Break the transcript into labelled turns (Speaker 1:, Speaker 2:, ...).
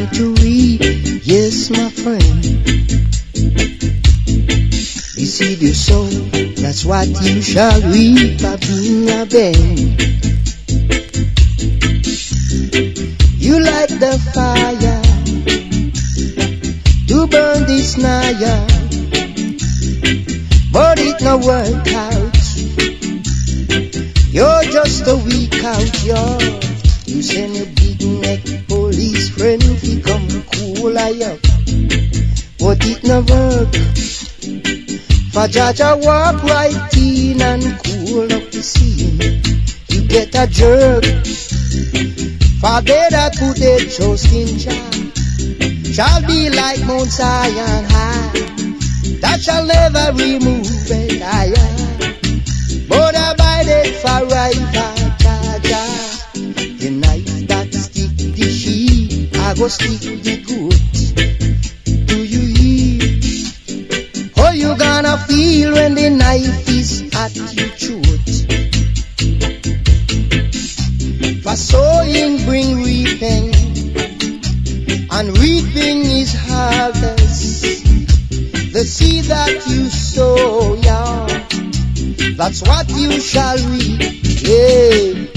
Speaker 1: to reap. Yes, my friend. You see the soul, that's what you shall reap by being a band. You light the fire to burn this naya, but it no work out. You're just a weak out, y'all. You send a big neck police friend to come cool I up, but it no work. For Jaja walk right in and cool up the scene, you get a jerk. For they that put their trust in Jah shall be like Mount Zion high, that shall never remove it higher, but abided forever. Jaja, the knife that stick the sheep, I go stick the goat. Do you hear? How you gonna feel when the knife is at your throat? For sowing bring reaping, and reaping is harvest. The seed that you sow, yeah, that's what you shall reap. Yeah.